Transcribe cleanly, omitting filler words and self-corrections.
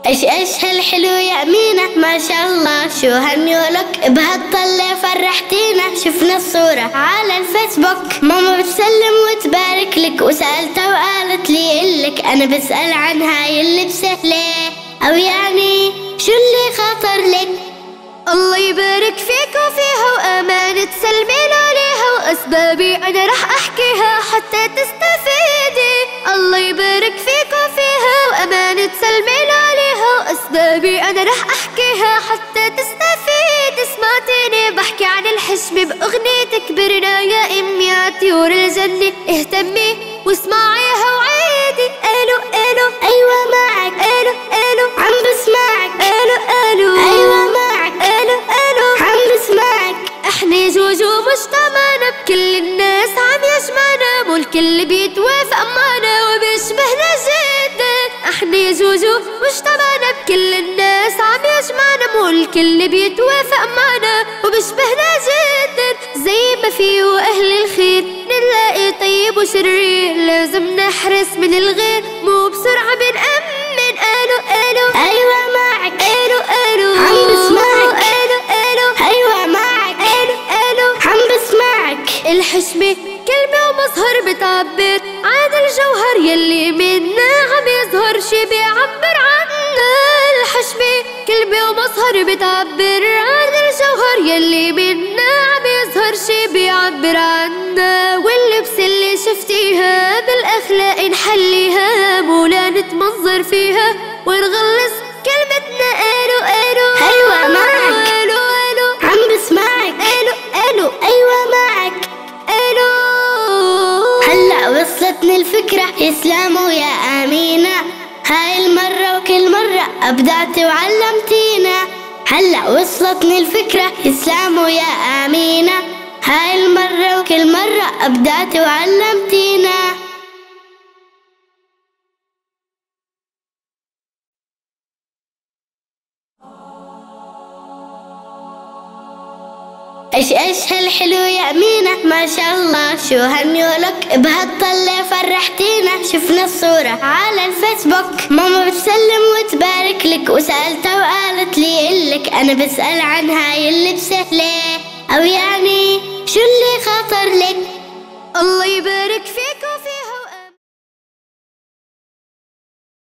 ايش هالحلو يا أمينة، ما شاء الله شو هالنيولك بهالطلة فرحتينا. شفنا الصورة على الفيسبوك، ماما بتسلم وتبارك لك، وسألتها وقالت لي إلك أنا بسأل عن هاي اللبسة ليه، أو يعني شو اللي خاطر لك. الله يبارك فيك وفيها وأمانة تسلمين عليها، وأسبابي أنا رح أحكيها حتى تستفيدي. الله يبارك فيك وفيها وأمانة تسلمين عليها، وأسبابي أنا رح أحكيها حتى تستفيدي. سمعتيني بحكي عن الحشمة بأغنية كبرنا يا أمي عطيور الجنة، اهتمي واسمعيها وعيدي. ألو ألو أيوة معك، ألو ألو عم بسمعك، ألو ألو أيوة معك، ألو ألو عم بسمعك. احنا جوجو مجتمعنا بكل الناس عم يجمعنا، مو الكل بيتوافق معنا وبيشبهنا جدا. احنا جوجو مجتمعنا بكل الناس عم يجمعنا، مو الكل بيتوافق معنا وبيشبهنا جدا. زي ما فيه اهل الخير نلاقي طيب وشرير، لازم نحرس من الغير مو بسرعة بنأمن. ألو ألو أيوة معك، ألو ألو عم بسمعك، ألو ألو أيوة معك، ألو ألو عم بسمعك. الحشمة كلمة ومظهر بتعبر عن الجوهر يلي منا عم يظهر، شي بيعبر عنا. الحشمة كلمة ومظهر بتعبر عن الجوهر يلي منا عم يظهر، شي بيعبر عنا. واللبس اللي شفتيها بالأخلاق نحليها، مو لا نتمنظر فيها ونغلس كلمتنا. ألو ألو أيوة معك، ألو ألو عم بسمعك، ألو ألو أيوة معك. ألو هلأ وصلتني الفكرة يسلموا يا أمينة، هاي المرة وكل مرة أبدعتي وعلمتينا. هلأ وصلتني الفكرة يسلموا يا أمينة، هاي المرة وكل مرة أبدعتي وعلمتينا. ايش هالحلو يا أمينة، ما شاء الله شو هالنيولك بهالطلة فرحتينا. شفنا الصورة على الفيسبوك، ماما بتسلم وتبارك لك، وسألتها وقالت لي إلك أنا بسأل عن هاي اللبسة ليه، أو يعني شو اللي خاطر لك. الله يبارك فيك